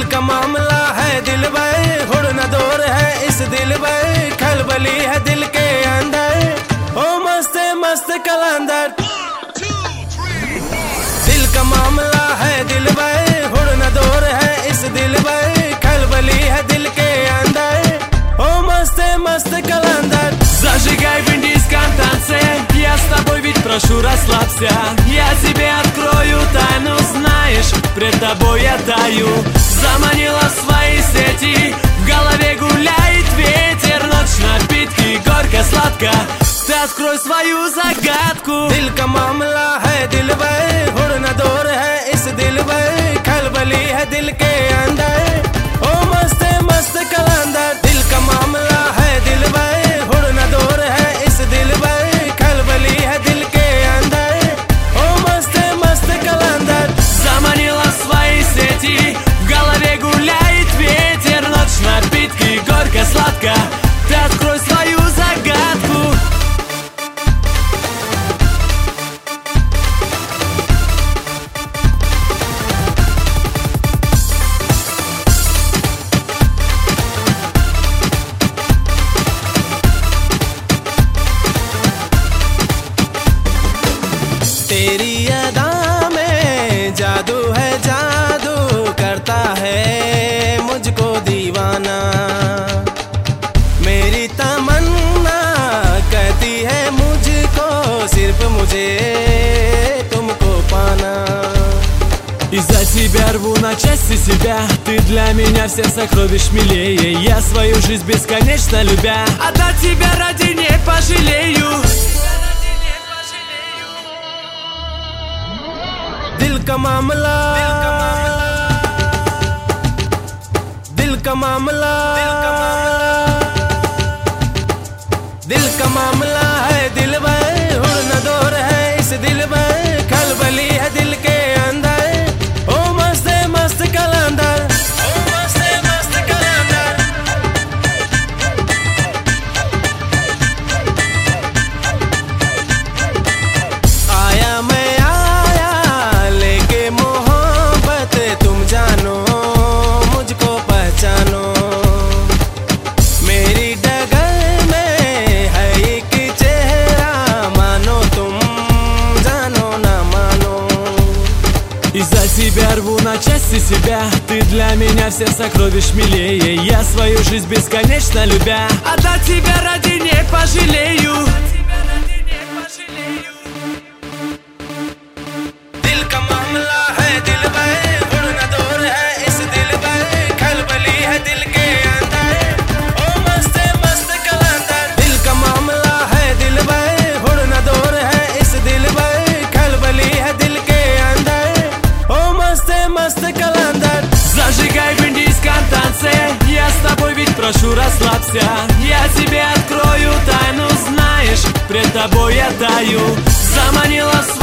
का मामला है दिल भाई, हुड़ना दौर है इस दिल भाई, खलबली है दिल के अंदर, ओ मस्त मस्त कलंदर। दिल का मामला है दिल भाई, हुड़ना दौर है इस दिल भाई, खलबली है दिल के अंदर, о mast календарь. Зажигай в индийском танце, я с тобой ведь прошу расслабься. Я тебе открою тайну, знаешь, пред тобой я таю. Заманила в свои сети, в голове гуляет ветер, ночь напитки, горько-сладко, ты открой свою загадку. दिल का मामला है दिल भाई, हुड़ना दौर है इस दिल भाई, खलबली है दिल के अंदर, ओ मस्त मस्त कलंदर. दिल का मामला है दिल भाई, हुड़ना दौर है इस दिल भाई, खलबली है दिल के अंदर, о मस्त मस्त कलंदर. Заманила в свои сети, в голове гуляет ветер, ночь напитки, горько-сладко, ты открой свою загадку. तेरी अदा में जादू है, जादू करता है मुझको दीवाना. मेरी तमन्ना कहती है मुझको, सिर्फ मुझे तुमको पाना. Из-за тебя рву на части себя, ты для меня все сокровищ милее. Я свою жизнь бесконечно любя, отдать тебя ради не пожалею. दिल का मामला, दिल का मामला, दिल का मामला है दिल भाई, हुड़ना दौर है इस दिल भाई, खलबली है दिल के अंदर, ओ मस्त मस्त कलंदर, ओ मस्त मस्त कलंदर. आया मैं जानो, मेरी डगर में है एक चेहरा, मानो तुम जानो ना मानो. Из-за тебя рву на части себя, ты для меня все сокровищ милее. Я свою жизнь бесконечно любя, отдать тебя ради не пожалею. दिल का मामला है दिल भाई, हुड़ना दौर है इस दिल भाई, खलबली है दिल के अंदर, ओ मस्त मस्त कलंदर. दिल का मामला है दिल भाई, हुड़ना दौर है इस दिल भाई, खलबली है दिल के अंदर, о mast कलंदर. Зажигай в индийском танце, я с тобой ведь прошу расслабься. Я тебе открою тайну, знаешь, пред тобой я таю. Заманила в